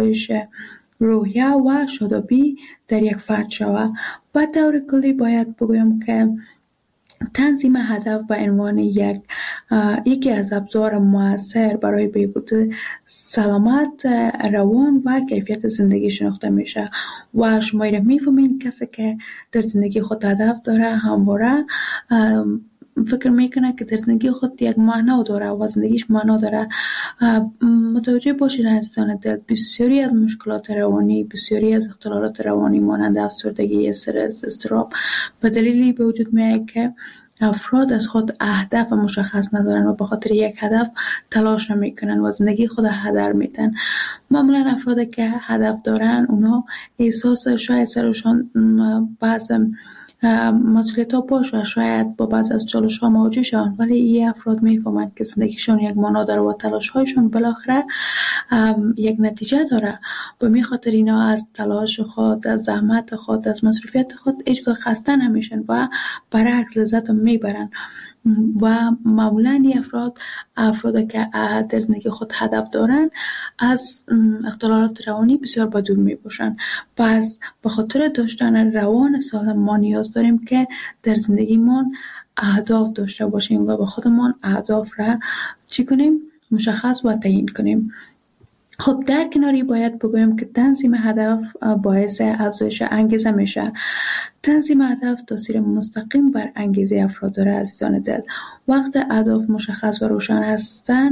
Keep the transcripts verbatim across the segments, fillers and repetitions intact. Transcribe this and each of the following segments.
افزایش روحیه و شادابی در یک فرد شود. به طور کلی باید بگویم که تنظیم هدف به عنوان یک یکی از ابزار مؤثر برای بهبود سلامت روان و کیفیت زندگی شناخته میشه و شما را میفهمین کسی که در زندگی خود هدف داره همواره فکر میکنه که در زندگی خود یک معنا داره و زندگیش معنا داره. متوجه باشید عزیزان دل، بسیاری از مشکلات روانی، بسیاری از اختلالات روانی مانند افسردگی، استرس، اضطراب به دلیلی به وجود میاد که افراد از خود اهداف مشخص ندارن و به خاطر یک هدف تلاش نمیکنن و زندگی خود هدر میدن. معمولا افرادی که هدف دارن اونا احساس شاید سرشان بعض مسئولیت ها باشه، شاید با بعض از چالش ها مواجه شون، ولی این افراد میفهمند که زندگیشون یک معنا داره و تلاش هایشون بالاخره یک نتیجه داره. به می خاطر اینا از تلاش خود، از زحمت خود، از مصروفیت خود هیچگاه خسته نمیشن و برعکس لذت میبرن. و معمولا این افراد افراد که در زندگی خود هدف دارن از اختلالات روانی بسیار به دور می باشن. پس به خاطر داشتن روان سالم ما نیاز داریم که در زندگیمون اهداف داشته باشیم و به خودمون اهداف را چی کنیم؟ مشخص و تعیین کنیم. خب در کناری باید بگویم که تنظیم هدف باعث افزایش انگیزه میشه. تنظیم هدف تاثیر مستقیم بر انگیزه افراد داره عزیزان دل. وقت اهداف مشخص و روشن هستن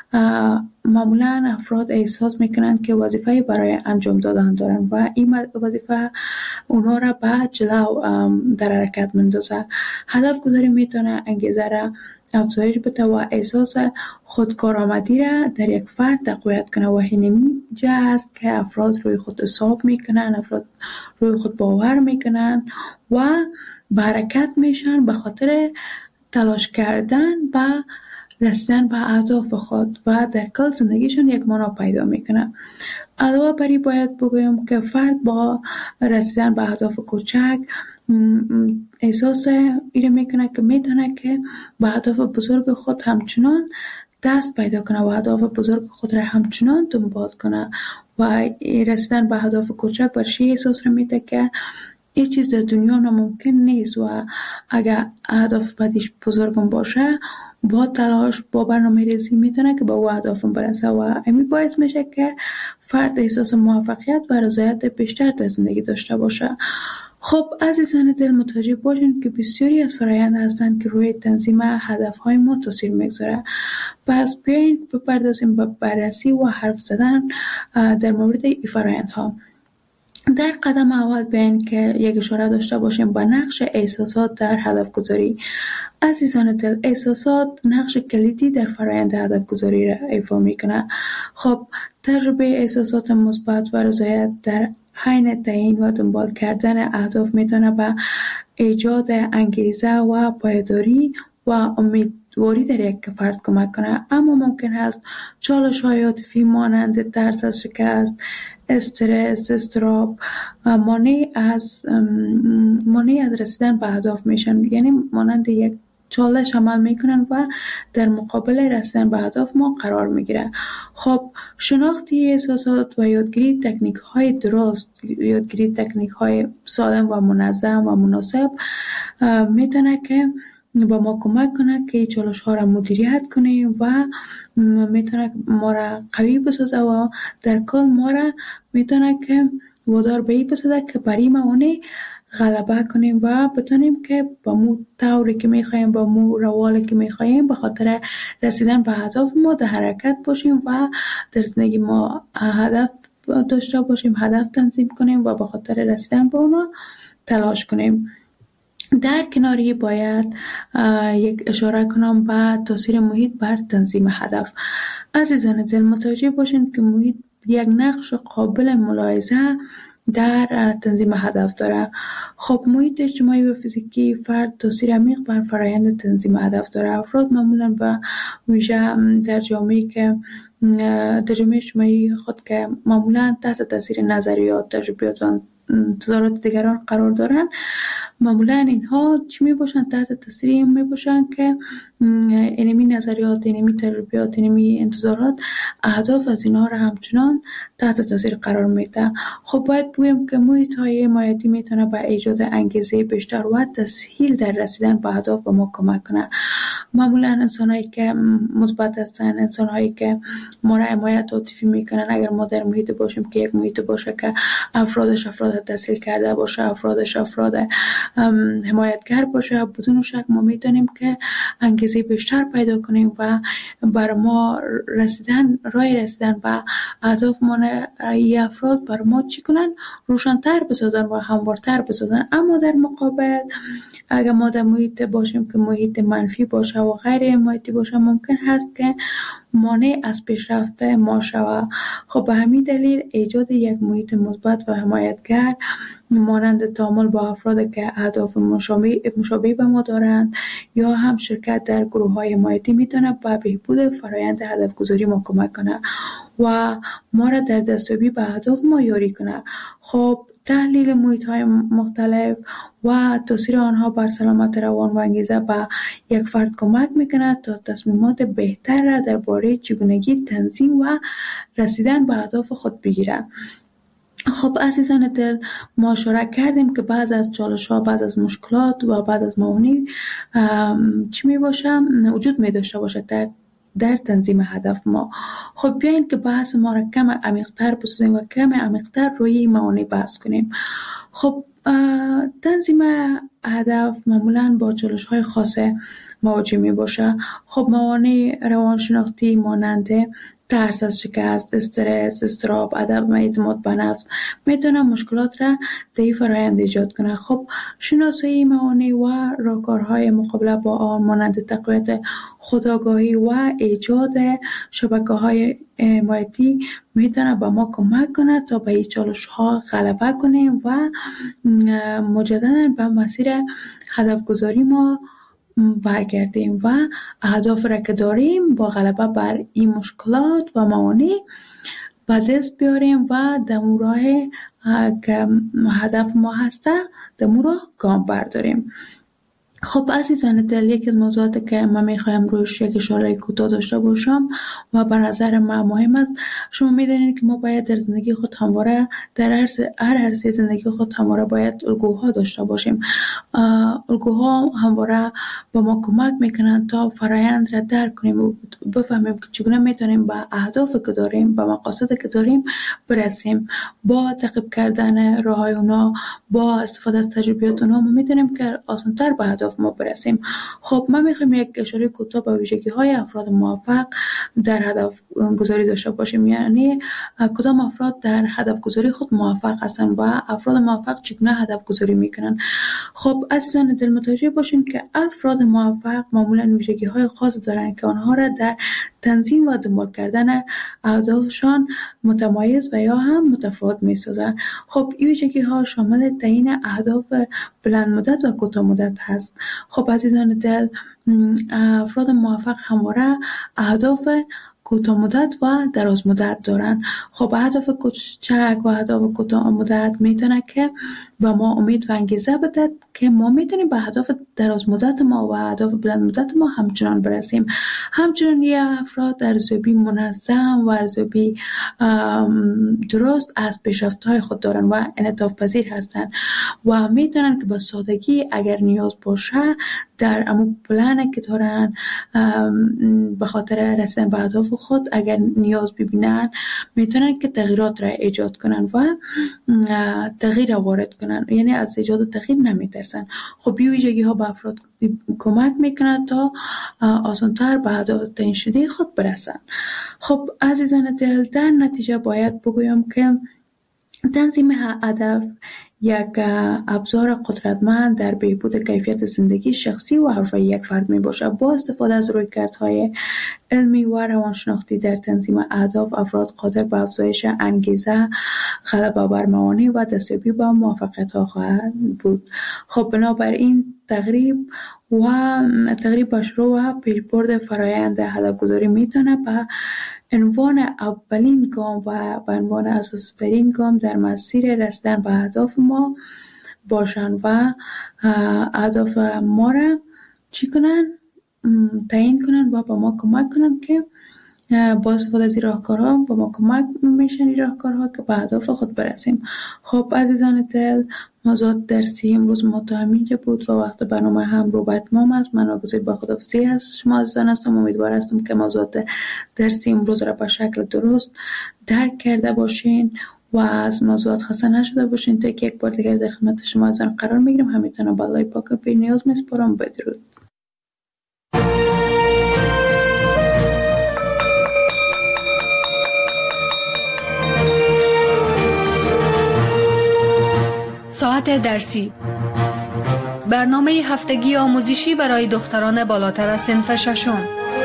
معمولا افراد احساس میکنند که وظیفه برای انجام دادن دارن و این وظیفه اونها را به جلو در حرکت میندازه. هدف گذاری میتونه انگیزه را افزایش بده و احساس خودکارآمدی را در یک فرد تقویت کنه و همین جا است که افراد روی خود حساب میکنن، افراد روی خود باور میکنن و به حرکت میشن به خاطر تلاش کردن و رسیدن به اهداف خود و در کل زندگیشون یک معنا پیدا میکنه. علاوه بر این باید بگویم که فرد با رسیدن به اهداف کوچک احساس ایره میکنه که میتونه که به اهداف بزرگ خود همچنان دست پیدا کنه و اهداف بزرگ خود را همچنان دنبال کنه و رسیدن به اهداف کوچک برش احساس را میده که هیچ چیز در دنیا ناممکن نیست و اگر اهداف بعدش بزرگم باشه با تلاش با برنامه ریزی میتونه که به او اهدافم برسه و همین باعث میشه که فرد احساس موفقیت و رضایت بیشتر در زندگی داشته باشه. خب عزیزان دل، متوجه باشین که بسیاری از فرآیند هستند که روی تنظیم هدفهای ما تاثیر میگذاره. پس بیاین بپردازیم به بررسی و حرف زدن در مورد این فرآیندها. در قدم اول بیاین که یک اشاره داشته باشیم به نقش احساسات در هدف گذاری. عزیزان دل، احساسات نقش کلیدی در فرآیند هدف گذاری را ایفا میکنه. خب تجربه احساسات مثبت و رضایت در حین تعیین و دنبال کردن اهداف میتونه به ایجاد انگیزه و پایداری و امیدواری در یک فرد کمک کنه، اما ممکن است چالش‌های عاطفی مانند ترس از شکست، استرس، اضطراب مانع از مانع از رسیدن به اهداف میشن، یعنی مانند یک چالش عمل میکنن و در مقابل رسیدن به اهداف ما قرار میگیره. خب شناختی احساسات و یادگیری تکنیک های درست، یادگیری تکنیک های سالم و منظم و مناسب میتونه که با ما کمک کنه که چالش ها را مدیریت کنیم و میتونه ما را قوی بسازه و در کل ما را میتونه که وادار به این بسازه که برای موانع غلبه کنیم و بتونیم که با مو طوری که میخوایم، با مو روالی که میخوایم به خاطر رسیدن به هدف ما در حرکت باشیم و در زندگی ما هدف داشته باشیم، هدف تنظیم کنیم و به خاطر رسیدن به اونا تلاش کنیم. در کناری باید یک اشاره کنم به تاثیر محیط بر تنظیم هدف. عزیزان دل، متوجه باشین که محیط یک نقش قابل ملاحظه در تنظیم هدف داره. خب محیط اجتماعی و فیزیکی فرد تاثیر عمیق بر فرآیند تنظیم هدف داره. افراد معمولا به ویژه در جامعه‌ای که تجربه اجتماعی خود که معمولا تحت تاثیر نظریات، تجربیات و انتظارات دیگران قرار دارن، معمولا اینها چی می باشن؟ تحت تاثیر این می باشن که اینمی نظریات، اینمی تجربیات، اینمی انتظارات اهداف از اینها را همچنان تحت تاثیر قرار میده. خب باید بگویم که محیط های حمایتی میتونه به ایجاد انگیزه بیشتر و تسهیل در رسیدن به اهداف به ما کمک کنه. معمولا انسان هایی که مثبت هستن، انسان هایی که ما را حمایت عاطفی میکنن، اگر ما در محیط باشیم که یک محیط باشه که افرادش افراد تسهیل کرده باشه، افرادش افراد حمایتگر باشه، بدون شک ما میتونیم که انگیزه بیشتر پیدا کنیم و بر ما رسیدن، راه رسیدن به اهداف ما ای افراد بر ما چی کنن؟ روشن‌تر بسازن و هموارتر بسازن. اما در مقابل اگر ما در محیط باشیم که محیط منفی باشه و غیر حمایتی باشه، ممکن هست که مانع از پیشرفت ما شود. خب به همین دلیل ایجاد یک محیط مثبت و حمایتگر مانند تعامل با افراد که اهداف مشابه مشابه به ما دارند یا هم شرکت در گروه‌های حمایتی میتونه به بهبود فرایند هدف گذاری ما کمک کنه و ما را در دستیابی به اهداف ما یاری کنه. خب تحلیل محیط‌های مختلف و تاثیر آنها بر سلامت روان و انگیزه به یک فرد کمک میکنه تا تصمیمات بهتر را درباره چگونگی تنظیم و رسیدن به اهداف خود بگیره. خب عزیزان دل، ما اشاره کردیم که بعض از چالش ها، بعض از مشکلات و بعض از موانع چی می باشه؟ وجود می داشته باشه در در تنظیم هدف ما. خب بیاین که بحث ما را کم عمیق‌تر بسازیم و کم عمیق‌تر روی موانع بحث کنیم. خب تنظیم هدف معمولاً با چالش های خاص مواجه می باشه. خب موانع روانشناختی مانند ترس از شکست، استرس، اضطراب، عدم اعتماد به نفس میتونه مشکلات را در این فرآیند ایجاد کنه. خب شناسایی موانع و راهکارهای مقابله با آن مانند تقویت خودآگاهی و ایجاد شبکه‌های حمایتی میتونه به ما کمک کنه تا به این چالش‌ها غلبه کنیم و مجددا به مسیر هدف گذاری ما برگردیم و اهداف را که داریم با غلبه بر این مشکلات و موانع به دست بیاریم و دمو راه که هدف ما هسته دمو را گام برداریم. خب عزیزان دل، یکی از موضوعاتی که من میخوایم روش یک اشاره کوتاه داشته باشم و به نظر من مهم است، شما میدونید که ما باید در زندگی خود همواره در هر عرصه زندگی خود همواره باید الگوها داشته باشیم. الگوها همواره به ما کمک میکنن تا فرایند را درک کنیم و بفهمیم که چگونه میتونیم به اهدافی که داریم، به مقاصدی که داریم برسیم. با تعقیب کردن راههای اونا، با استفاده از تجربیات اونا، ما میتونیم که آسان‌تر به اهداف ما برسیم. خب من میخوام یک اشاره کوتاه به ویژگی های افراد موفق در هدف گذاری داشته باشیم، یعنی کدام افراد در هدف گذاری خود موفق هستن و افراد موفق چگونه هدف گذاری میکنن. خب عزیزان دل، متوجه باشین که افراد موفق معمولا ویژگی های خاص دارن که آنها را در تنظیم و دنبال کردن اهدافشان متمایز و یا هم متفاوت میسازن. خب این ویژگی ها شامل تعیین اهداف بلند مدت و کوتاه مدت هست. خب عزیزان دل، افراد موفق همواره اهداف کوتاه مدت و دراز مدت دارن. خب اهداف کوچک و اهداف کوتاه مدت میتونه که و ما امید و انگیزه بده که ما میتونیم به اهداف دراز مدت ما و اهداف بلند مدت ما همچنان برسیم. همچنان یه افراد ارزیابی منظم و ارزیابی درست از پیشرفت‌های خود دارن و انعطاف پذیر هستن و میتونن که با سادگی اگر نیاز باشه در امو پلنی که دارن به خاطر رسیدن به اهداف خود اگر نیاز ببینن میتونن که تغییرات را ایجاد کنن و تغییر وارد کنن، یعنی از ایجاد تغییر نمیترسن. خب این ویژگی ها به افراد کمک میکنن تا آسان‌تر به اهداف تعیین شده خود برسن. خب عزیزان دل، در نتیجه باید بگویم که تنظیم هدف یک ابزار قدرتمند در بهبود کیفیت زندگی شخصی و حرفه‌ای یک فرد می باشد. با استفاده از رویکردهای علمی و روانشناختی در تنظیم اهداف، افراد قادر به افزایش انگیزه، غلبه بر موانع و دستیابی به موفقیت‌ها خواهند بود. خب بنابراین تقریب و تقریب با شروع و پیشبرد فرایند هدف‌گذاری میتونه به عنوان اولین گام و به عنوان اساسی ترین گام در مسیر رسیدن به اهداف ما باشن و اهداف ما را چی کنن؟ تعیین کنن و به ما کمک کنن که با استفاده از این راهکارها به ما کمک میشن این راهکارها که به اهداف خود برسیم. خب عزیزان دل، موضوع درسی امروز ما تا همینجا بود و وقت برنامه هم رو به اتمام است. من ناگزیر با خداحافظی از شما عزیزان هستم. امیدوار هستم که موضوع درسی امروز را به شکل درست درک کرده باشین و از موضوعات خسته نشده باشین. تا که یک بار دیگر در خدمت شما عزیزان قرار میگیرم. همیتون به الله پاک و بی نیاز میسپارم. بدرود. ساعت درسی، برنامه هفتگی آموزشی برای دختران بالاتر از صنف ششم.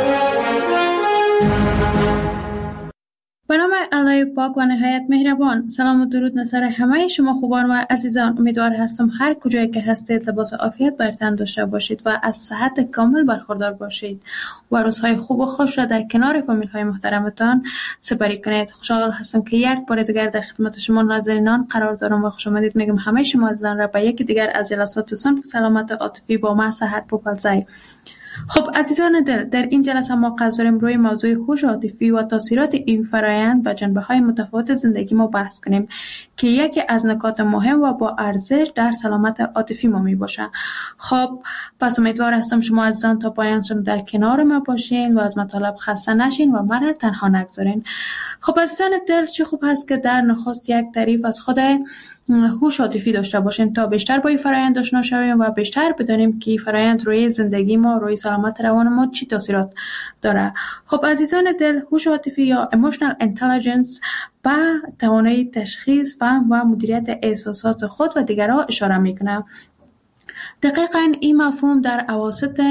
به نام الله پاک و نهایت مهربان. سلام و درود نصر همه شما خوبان و عزیزان. امیدوار هستم هر کجایی که هستید لباس عافیت بر تن داشته باشید و از صحت کامل برخوردار باشید و روزهای خوب و خوش را در کنار فامیل های محترمتان سپری کنید. خوشحال هستم که یک بار دیگر در خدمت شما ناظرینان قرار دارم و خوش آمدید میگم همه شما عزیزان را به یکی دیگر از جلسات صنف سلامت عاطفی با من سحر پوپلزی. خب عزیزان دل، در این جلسه ما قصد داریم روی موضوع هوش عاطفی و تاثیرات این فرآیند و جنبه‌های متفاوت زندگی ما بحث کنیم که یکی از نکات مهم و با ارزش در سلامت عاطفی ما می باشه. خب پس امیدوار هستم شما عزیزان تا پایان در کنار ما باشین و از مطالب خسته نشین و من تنها نگذارین. خب عزیزان دل، چه خوب هست که در نخست یک تعریف از خود هوش عاطفی داشته باشیم تا بیشتر با این فرآیند آشنا شویم و بیشتر بدانیم که این فرآیند روی زندگی ما، روی سلامت روان ما چی تاثیرات داره. خب عزیزان دل، هوش عاطفی یا emotional intelligence به توانایی تشخیص، فهم و مدیریت احساسات خود و دیگران اشاره میکنه. دقیقاً این مفهوم در اواسط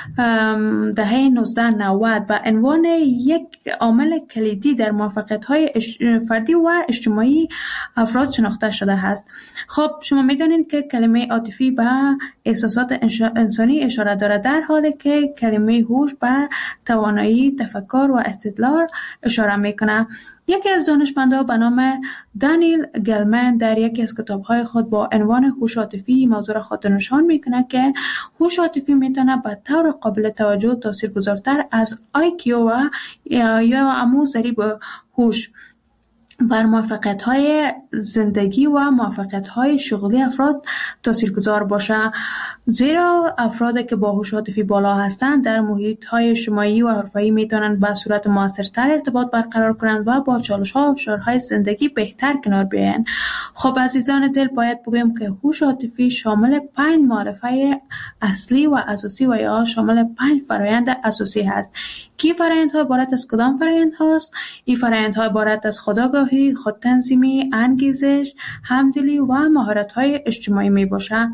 دهه نوزده نود به عنوان یک عامل کلیدی در موفقیت‌های فردی و اجتماعی افراد شناخته شده است. خب شما می‌دانید که کلمه عاطفی به احساسات انسانی اشاره دارد، در حالی که کلمه هوش به توانایی تفکر و استدلال اشاره می‌کند. یکی از دانشمندان به نام دانیل گلمن در یکی از کتاب‌های خود با عنوان هوش عاطفی موضوع را خاطر نشان می‌کند که هوش عاطفی می‌تواند به طور قابل توجه تاثیرگذارتر از آی کیو و یا همون ضریب هوش بر موفقیت‌های زندگی و موفقیت‌های شغلی افراد تاثیرگذار باشه، زیرا افرادی که با هوش عاطفی بالا هستند در محیط‌های اجتماعی و حرفه‌ای می‌توانند به صورت موثرتر ارتباط برقرار کنند و با چالش‌ها و فشارهای زندگی بهتر کنار بیایند. خب عزیزان دل، باید بگویم که هوش عاطفی شامل پنج معرفه اصلی و اساسی و یا شامل پنج فرآیند اساسی هست. کی فرآیندها عبارت از کدام فرآیند هاست؟ این فرآیندها عبارت از خودآگاهی، خودتنظیمی، انگیزش، همدلی و مهارت‌های اجتماعی میباشد.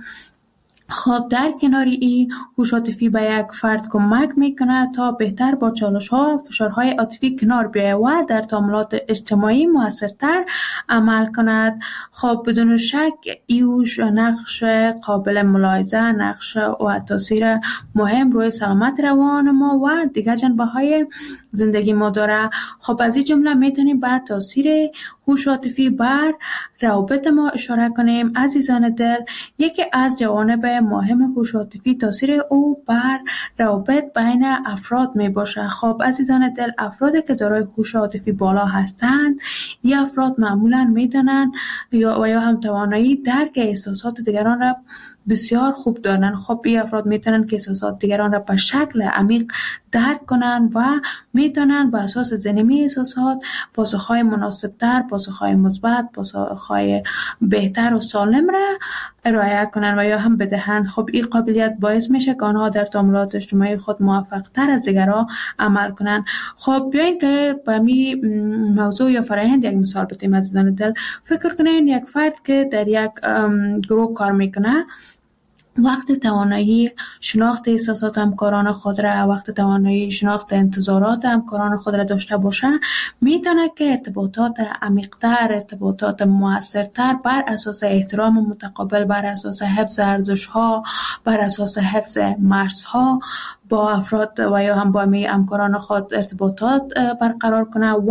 خب در کنار این، هوش عاطفی به یک فرد کمک میکنه تا بهتر با چالش‌ها و فشارهای عاطفی کنار بیاید و در تعاملات اجتماعی موثرتر عمل کند. خب بدون شک ایوش نقش قابل ملاحظه، نقش و تاثیر مهم روی سلامت روان ما و دیگر جنبه‌های زندگی ما داره. خب از این جمله میتونیم به تاثیر هوش عاطفی بر روابط ما اشاره کنیم. عزیزان دل، یکی از جوانب مهم هوش عاطفی تاثیر او بر روابط بین افراد می باشه. خب عزیزان دل، افرادی که دارای هوش عاطفی بالا هستند، این افراد معمولاً میدونن یا و یا هم توانایی درک احساسات دیگران را بسیار خوب دارن. خب این افراد میتونن که احساسات دیگران را به شکل عمیق درک کنن و میتونن به اساس زنمی احساسات پاسخهای مناسبتر، پاسخهای مثبت، پاسخهای بهتر و سالم را ارائه کنن و یا هم بدهند. خب این قابلیت باعث میشه که آنها در تعاملات اجتماعی خود موفق تر از دیگران عمل کنن. خب بیاین که به می موضوع یا فرآیند یک مثال بدیم. عزیزان دل، فکر کنین یک فرد که در یک گروه کار میکنه، وقت توانایی شناخت احساسات همکاران خود را، وقت توانایی شناخت انتظارات همکاران خود را داشته باشه، میتونه که ارتباطات عمیق‌تر، ارتباطات موثرتر بر اساس احترام متقابل، بر اساس حفظ ارزش‌ها، بر اساس حفظ مرزها با افراد و یا هم با می همکاران خود ارتباطات برقرار کنه و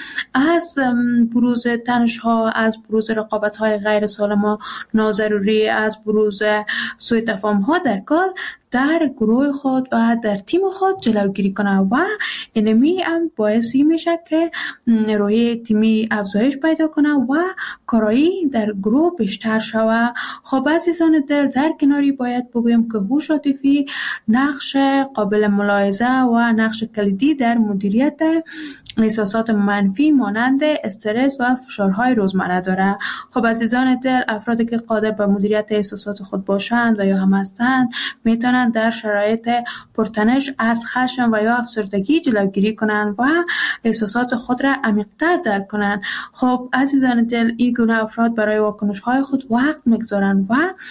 از بروز تنش‌ها، از بروز رقابت‌های غیر سالم و ناضروری، از بروز سوء تفاهم‌ها در کار در گروه خود و در تیم خود جلوگیری کنه و اینمی هم باعثی میشه که روحیه تیمی افزایش پیدا کنه و کارایی در گروه بیشتر شود. خب عزیزان دل، در کناری باید بگویم که هوش عاطفی نقش قابل ملاحظه و نقش کلیدی در مدیریت احساسات منفی مانند استرس و فشارهای روزمره داره. خب عزیزان دل، افرادی که قادر به مدیریت احساسات خود باشند و یا هم هستند میتونند در شرایط پرتنش از خشم و یا افسردگی جلوگیری کنند و احساسات خود را عمیق‌تر درک کنند. خب عزیزان دل، این گونه افراد برای واکنش‌های خود وقت می‌گذارند و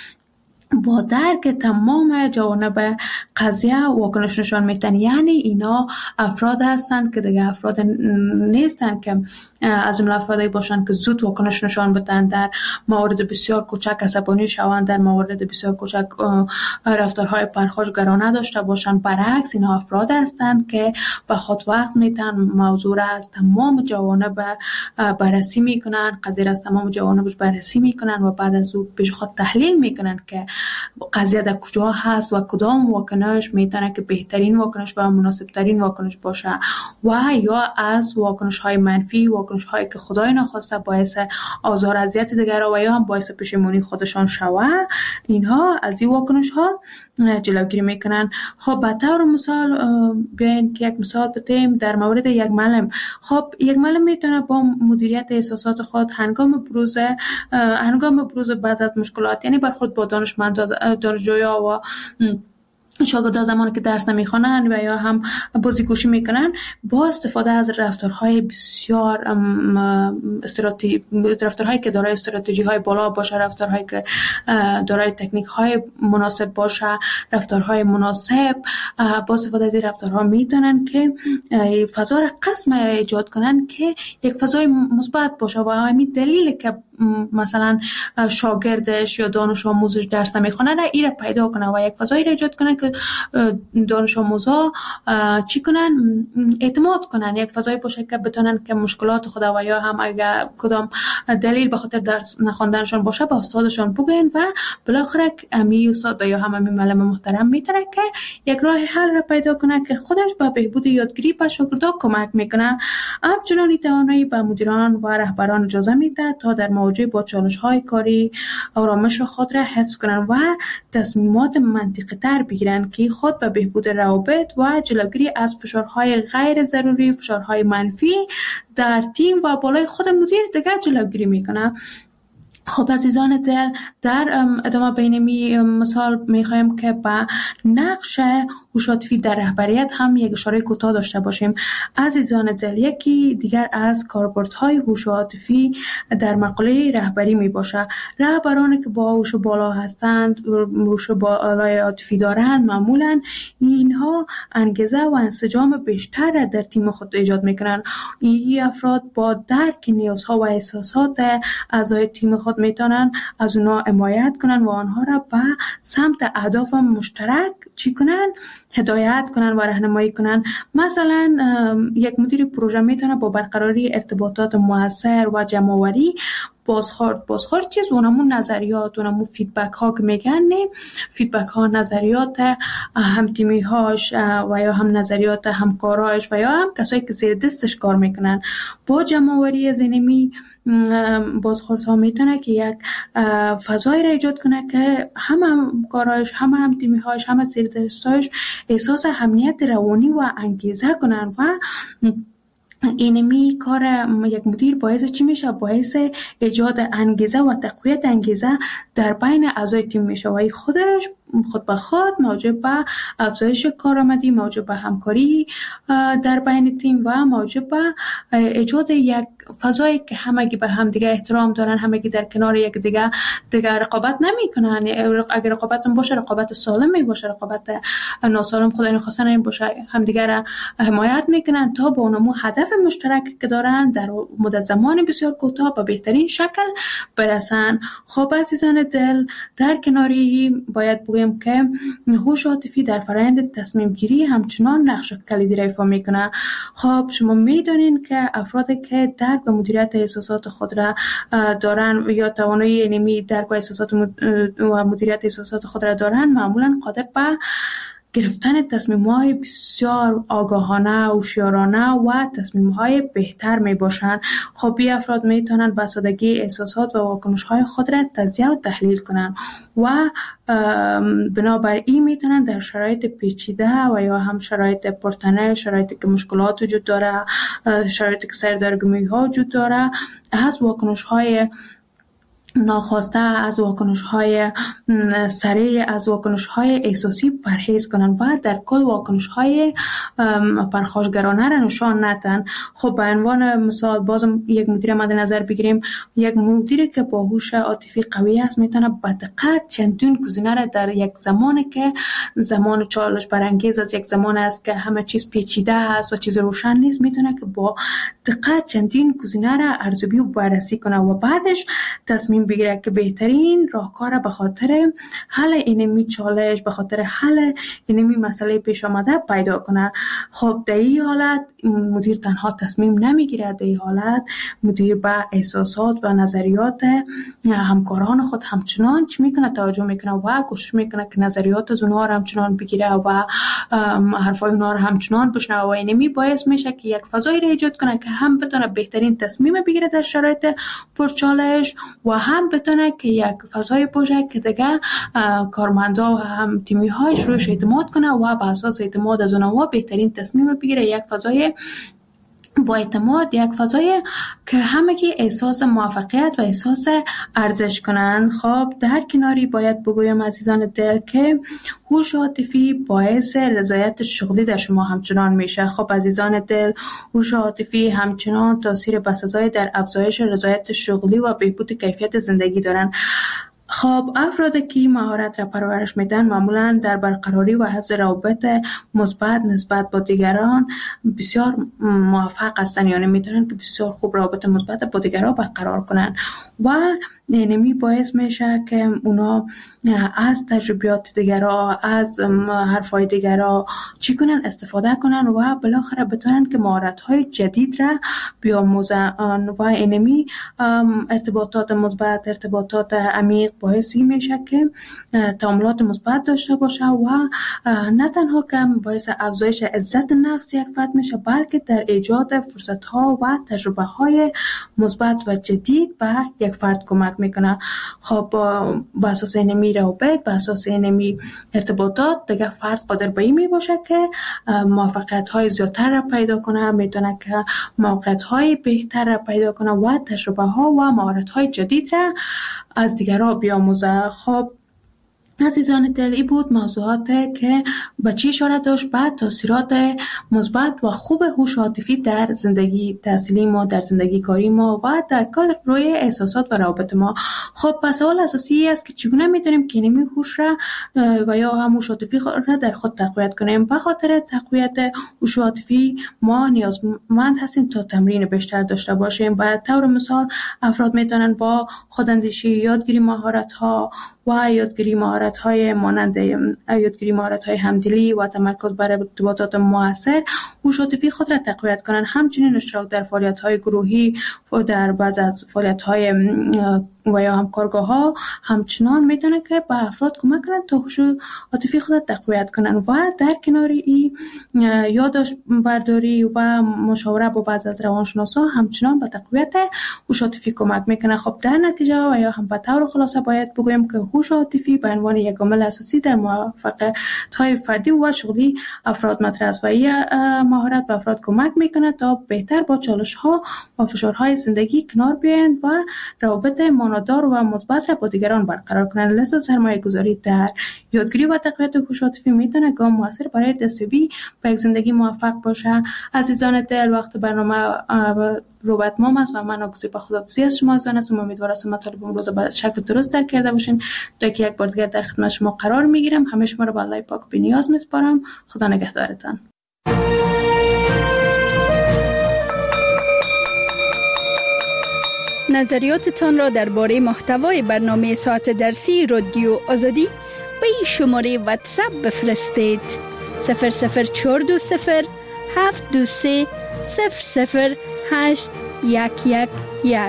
با درک تمام جوانب قضیه واکنش نشان میتن. یعنی اینا افراد هستند که دیگه افراد نیستند که از جمله افرادی باشند که زود واکنش نشان بدن، در موارد بسیار کوچک عصبانی شوند، در موارد بسیار کوچک رفتارهای پرخاشگرانه داشته باشند. برعکس اینا افراد هستند که به خود وقت میتن، موضوع را از تمام جوانب بررسی میکنن، قضیه را از تمام جوانبش بررسی میکنن و بعد از او پیش خود تحلیل میکنن که قضیه در کجا هست و کدام واکنش میتونه که بهترین واکنش و مناسب ترین واکنش باشه و یا از واکنش های منفی، واکنش هایی که خدای نخواسته باعث آزار اذیت دیگران و یا هم باعث پشیمانی خودشان شوه، اینها از این واکنش ها جلوگیری میکنن. خب به طور مثال بیاین که یک مثال بتیم در مورد یک معلم. خب یک معلم میتونه با مدیریت احساسات خود هنگام بروز هنگام بروز بعض از مشکلات، یعنی برخورد با دانشمند دانشجویا و شاگردان زمانی که درس نمیخوانند و یا هم بازیگوشی میکنن، با استفاده از رفتارهای بسیار استراتژی رفتارهایی که دارای استراتژی های بالا باشه، رفتارهایی که دارای تکنیک های مناسب باشه، رفتارهای مناسب، با استفاده از این رفتارها میتونن که فضا را قسم ایجاد کنن که یک فضای مثبت باشه و همین دلیل که مثلا شاگردش یا دانش آموزش درس نمیخونه را ایره پیدا کنه و یک فضایی را ایجاد کنه که دانش آموزا چی کنن، اعتماد کنن، یک فضایی باشه که بتونن که مشکلات خود و یا هم اگر کدام دلیل به خاطر درس نخوندنشان باشه به استادشان بگن و بالاخره امی استاد و یا هم امی معلم محترم میتونه که یک راه حل را پیدا کنه که خودش به بهبود یادگیری به شاگردا کمک میکنه. همچنین توانایی به مدیران و رهبران اجازه میده تا در مواجهه با چالش‌های کاری آرامش خود را حفظ کنند و تصمیمات منطقی تر بگیرند که خود به بهبود روابط و جلوگیری از فشارهای غیر ضروری، فشارهای منفی در تیم و بالای خود مدیر دیگر جلوگیری میکنه. خب عزیزان دل، در ادامه بینمی مثال میخوایم که با نقش هوش عاطفی در رهبریت هم یک اشاره کوتاه داشته باشیم. عزیزان دل، یکی دیگر از کاربردهای هوش عاطفی در مقوله رهبری می باشه. رهبرانی که با هوش بالا هستند، هوش بالای عاطفی دارند، معمولا اینها انگیزه و انسجام بیشتر در تیم خود ایجاد میکنند. این افراد با درک نیازها و احساسات اعضای تیم خود میتونن از اونا حمایت کنن و آنها را به سمت اهداف مشترک چی کنن، هدایت کنن و راهنمایی کنن. مثلا یک مدیر پروژه میتونه با برقراری ارتباطات موثر و جمع‌آوری بازخورد بازخورد چیز اونمون نظریات، اونمون فیدبک ها که میگن، نه فیدبک ها نظریات هم تیمی هاش و یا هم نظریات همکاراش و یا هم کسایی که زیر دستش کار میکنن با جمع‌آوری زینمی بازخوردها میتونه که یک فضایی را ایجاد کنه که هم همکاراش، هم هم تیمی‌هاش، هم زیر دستاش احساس امنیت روانی و انگیزه کنن و اینمی کار یک مدیر باعث چی میشه؟ باعث ایجاد انگیزه و تقویت انگیزه در بین اعضای تیم میشه و خودش خود به خود موجب به افزایش کارآمدی، موجب به همکاری در بین تیم و موجب به ایجاد یک فضایی که همگی به هم دیگه احترام دارن، همگی در کنار یک دیگه دیگه رقابت نمیکنن. اگر رقابت باشه رقابت سالم می باشه، رقابت ناسالم خدای نخواسته نمی باشه، همدیگه را حمایت میکنن تا به اونمو هدف مشترک که دارن در مدت زمان بسیار کوتاه به بهترین شکل برسن. خب عزیزان دل، در کناری باید بگویم بگویم که هوش عاطفی در فرآیند تصمیم گیری همچنان نقش کلیدی را ایفا میکنه. خب شما میدونین که افرادی که درک و مدیریت احساسات خود را دارن یا توانایی اینمی درک و احساسات و مدیریت احساسات خود را دارن معمولا قادر به گرفتن تصمیم‌های بسیار آگاهانه، هوشیارانه و تصمیم‌های بهتر میباشند. خب این افراد میتونن به سادگی احساسات و واکنش‌های خود را تجزیه و تحلیل کنند و بنابر این میتونن در شرایط پیچیده و یا هم شرایط پرتنه، شرایطی که مشکلات وجود داره، شرایطی که سردرگمی‌ها وجود داره، از واکنش‌های ناخواسته، از واکنش‌های سریع، از واکنش‌های احساسی پرهیز کنن و در کل واکنش‌های پرخاشگرانه را نشان ندن. خب به عنوان مثال بازم یک مدیر مد نظر بگیریم، یک مدیری که با هوش عاطفی قوی است میتونه به دقت چندین گزینه را در یک زمانی که زمان چالش برانگیز از یک زمان است که همه چیز پیچیده است و چیز روشن نیست، میتونه که با دقت چندین گزینه را ارزیابی و بررسی کنه و بعدش تصمیم بگیره که بهترین راهکار به خاطر حل اینمی چالش، به خاطر حل اینمی مسئله پیش آمده پیدا کنه. خب در این حالت مدیر تنها تصمیم نمیگیره، در این حالت مدیر به احساسات و نظریات همکاران خود همچنان چی میکنه؟ توجه میکنه و کوشش میکنه که نظریات از اونها را همچنان بگیره و حرفای اونها را همچنان بشنوه و اینمی باعث میشه که یک فضایی را ایجاد کنه که هم بتونه بهترین تصمیم بگیره در شرایط پرچالش و هم بتونه که یک فضای باشه که دیگه کارمندا و هم تیمی هایش روش اعتماد کنه و به اساس اعتماد از اونها بهترین تصمیم بگیره. یک فضای با اعتماد، یک فضای که همگی احساس موفقیت و احساس ارزش کنند. خب در کناری باید بگویم عزیزان دل که هوش عاطفی باعث رضایت شغلی در شما همچنان میشه. خب عزیزان دل، هوش عاطفی همچنان تاثیر بسزای در افزایش رضایت شغلی و بهبود کیفیت زندگی دارند. خب افرادی که مهارت را پرورش میدن معمولا در برقراری و حفظ روابط مثبت نسبت با دیگران بسیار موفق هستند، یعنی میتونن که بسیار خوب روابط مثبت با دیگران برقرار کنن و اینمی باعث میشه که اونا از تجربیات دیگران، از حرفای دیگران چی کنن؟ استفاده کنن و بالاخره بتونن که مهارت‌های جدید را بیاموزن و اینمی ارتباطات مثبت، ارتباطات عمیق باعث میشه که تعاملات مثبت داشته باشه و نه تنها که باعث افزایش عزت نفس یک فرد میشه، بلکه در ایجاد فرصت‌ها و تجربه‌های مثبت و جدید به یک فرد کمک میکنه. خب با اساس اینمی روابط، با اساس اینمی ارتباطات دیگه فرد قادر به این می باشه که موفقیت های زیادتر را پیدا کنه، میتونه که موقعیت های بهتر را پیدا کنه و تجربه ها و مهارت های جدید را از دیگران بیاموزه. خب عزیزان دل، این بود موضوعات که به چی اشاره داشت به تاثیرات مثبت و خوب هوش عاطفی در زندگی تحصیلی ما، در زندگی کاری ما و در کل روی احساسات و روابط ما. خب پس سوال اساسی است که چگونه میتونیم که اینمی هوش را و یا هم هوش عاطفی را در خود تقویت کنیم؟ به خاطر تقویت هوش عاطفی ما نیازمند هستیم تا تمرین بیشتر داشته باشیم. به طور مثال افراد میتونن با خوداندیشی، یادگیری مهارت ها و یادگیری مهارت های مانند یادگیری مهارت های همدلی و تمرکز بر ارتباطات مؤثر هوش عاطفی خود را تقویت کنند. همچنین اشتراک در فعالیت های گروهی و در بعض از فعالیت های و یا همکارگاه ها همچنان میتونه که به افراد کمک کنند تا هوش عاطفی خود را تقویت کنند و در کنار این یادداشت برداری و مشاوره با بعض از روانشناسا همچنان به تقویت هوش عاطفی کمک میکنه. خب در نتیجه و یا هم به طور خلاصه باید بگویم که هوش عاطفی به عنوان یک عامل اساسی در موفقیت‌های فردی و شغلی افراد مطرح است و این مهارت به افراد کمک میکنه تا بهتر با چالش‌ها و فشارهای زندگی کنار بیایند و روابط معنادار و مثبت را با دیگران برقرار کنند. لذا سرمایه‌گذاری در یادگیری و تقویت هوش عاطفی میتونه گام موثر برای دستیابی به یک زندگی موفق باشه. عزیزان دل، وقت برنامه رو به اتمام است و من آگوزی به خداحافظی از شما عزیزان هستم. امیدوارم مطالب امروز به شکل درست درک کرده باشین. تا که یک بار دیگر در خدمت شما قرار میگیرم. همه شما رو به الله پاک بی‌نیاز میسپارم. خدا نگهدارتان. نظریاتتان را درباره محتوای برنامه ساعت درسی رادیو آزادی به این شماره واتساپ بفرستید. صفر صفر چهار دو صفر هفت دو سه صفر صفر هشت یک یک یک.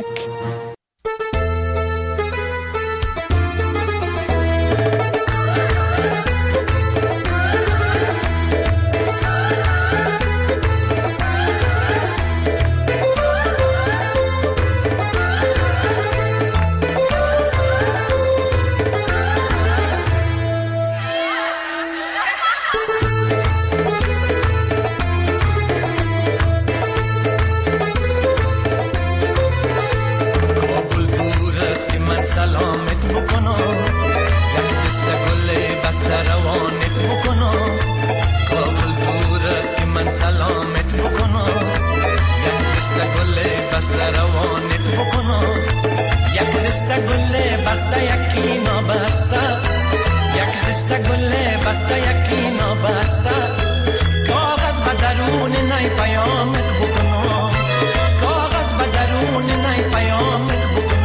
سلامت بکنم یک دست گل بسته روانت بکنم. کابل دور است که من سلامت بکنم یک دست گل بسته روانت بکنم. یک دست گل بسته یکی نابسته، یک دست گل بسته یکی نابسته. کاغذ به درون نی پیامت بکنم، کاغذ به درون نی پیامت بکنم.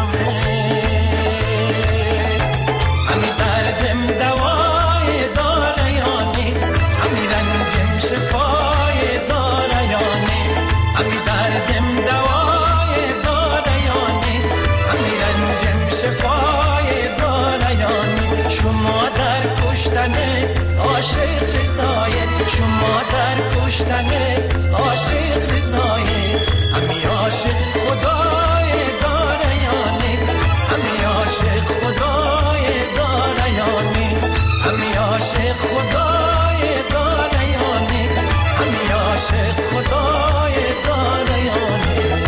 همی دردم دوای داره یانی، همی رنجم شفای داره یانی. همی دردم دوای داره یانی، همی رنجم شفای داره یانی. شما در کشتن عاشق رضایت، شما در کشتن عاشق رضایت. همی عاشق خدای داره یانی، همی عاشق خدای داره یانی. همی عاشق خدای داره یانی، همی عاشق خدای داره یانی.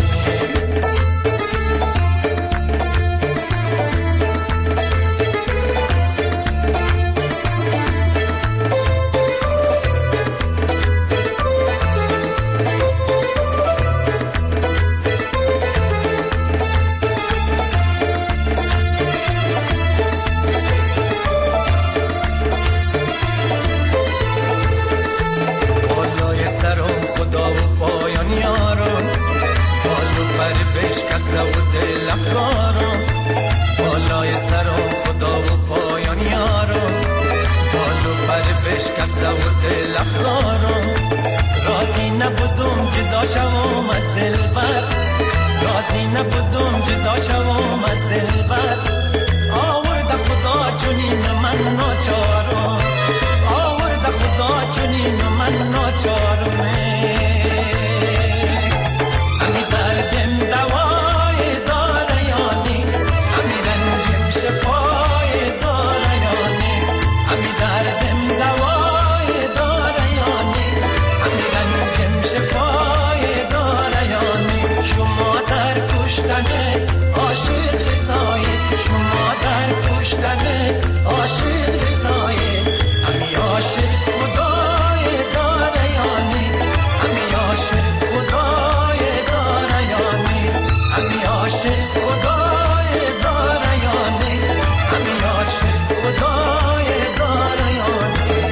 خدا و پایان یارم، بالو پر بشکسته و دل افکارم. بالای سرم خدا و پایان یارم، بالو پر بشکسته و دل افکارم. راضی نبودم جدا شوم از دلبر، راضی نبودم جدا شوم از دلبر. آورد خدا چنین من ناچارم، آورد خدا چنین من ناچارم. همی دردم دوای داره یانی، همی رنجم شفای داره یانی. همی دردم دوای داره یانی، همی رنجم شفای داره یانی. شما در کشتن عاشق رضایت، شما در کشتن عاشق رضایت. همی عاشق خدای داره یانی، همی عاشق خدای داره یانی. همی عاشق خدای داره یانی، همی عاشق خدای داره یانی.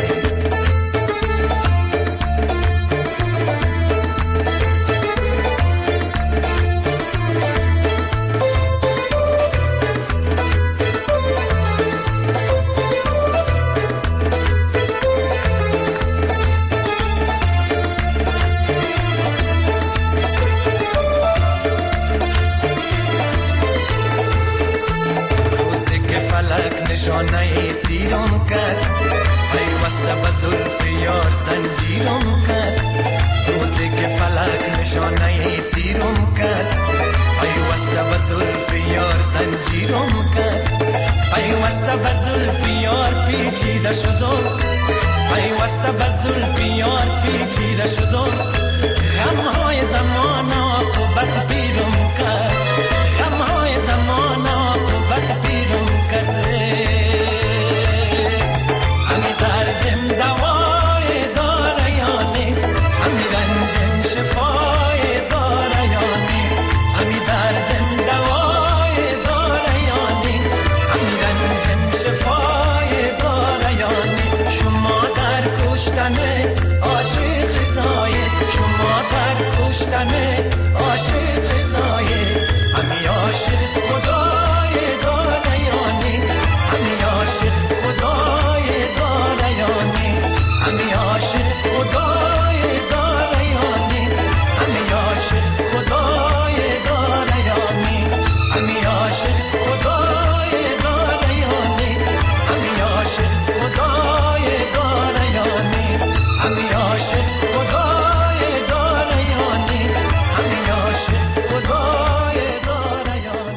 نشانه تیرم کرد، پیوسته به زلف یار زنجیرم کرد. روزی که فلک نشانه تیرم کرد، پیوسته به زلف یار زنجیرم کرد. پیوسته به زلف یار پیچیده شدم، پیوسته به زلف یار پیچیده شدم. غمهای زمان عاقبت پیرم کرد، غمهای زمان عاقبت پیرم کرد. همی دردم دوای داره یانی، همی رنجم شفای داره یانی. همی دردم دوای داره یانی، همی رنجم شفای داره یانی. شما در کشتن عاشق رضایت، شما در کشتن عاشق رضایت. همی عاشق خدای داره یانی، همی عاشق خدا دنیا عاشق